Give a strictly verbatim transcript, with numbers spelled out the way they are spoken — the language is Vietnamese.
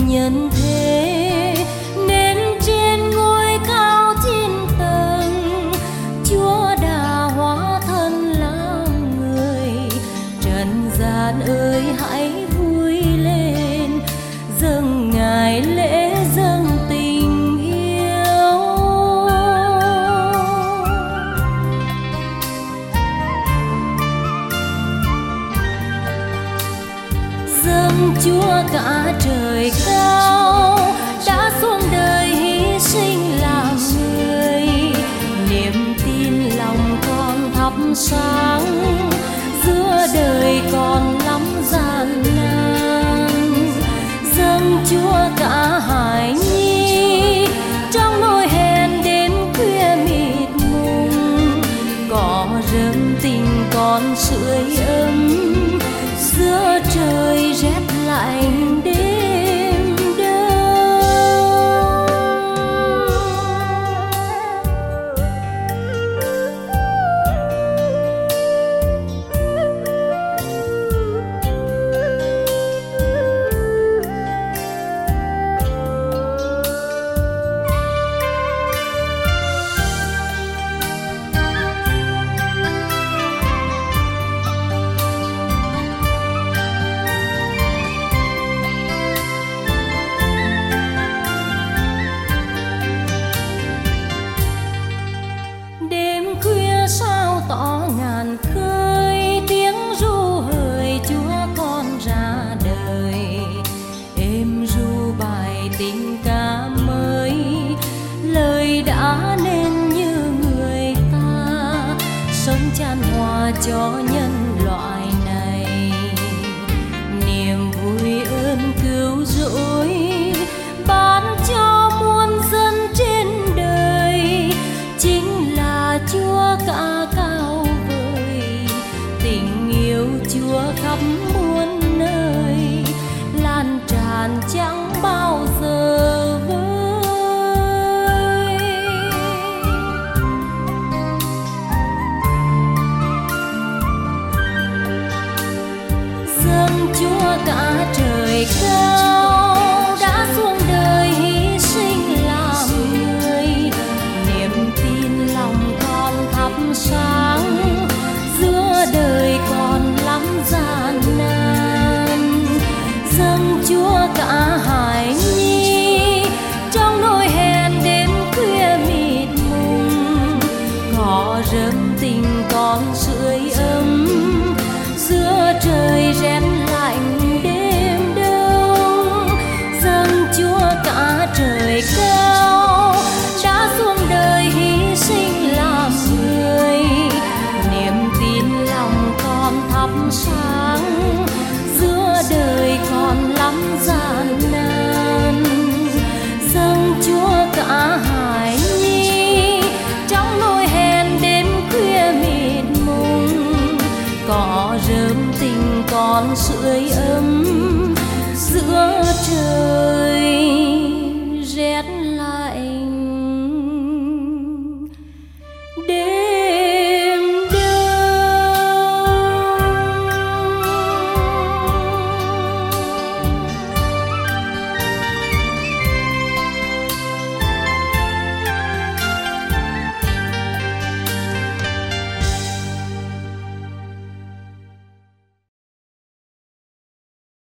nhân thế, nên trên ngôi cao chín tầng Chúa đã hóa thân làm người. Trần gian ơi hãy vui lên, dâng Ngài lễ dâng tình yêu. Dâng Chúa cả trời cao, đã xuống đời hy sinh làm người. Niềm tin lòng con thắp sáng, giữa đời còn lắm gian nan. Dâng Chúa cả hài nhi, trong nỗi hèn đêm khuya mịt mùng. Có rơm tình con sưởi ấm, giữa trời rét lạnh đêm đông. Sao tỏ ngàn khơi, tiếng ru hời Chúa con ra đời. Êm ru bài tình ca mới, lời đã nên như người ta, sống chan hòa cho nhân loại này. Niềm vui ơn cứu rỗi ban cho muôn dân trên đời, chính là Chúa cả cao vời. Tình yêu Chúa khắp muôn nơi, lan tràn trao